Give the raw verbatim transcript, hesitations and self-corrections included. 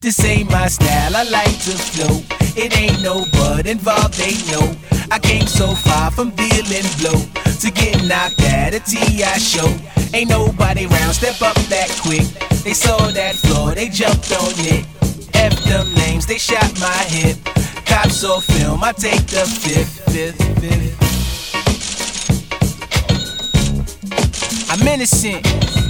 This ain't my style, I like to flow. It ain't no but involved, they know. I came so far from dealing blow to get knocked at a T I show. Ain't nobody round, step up that quick. They saw that floor, they jumped on it. F them names, they shot my hip. Cops saw film, I take the fifth, fifth, fifth. I'm innocent.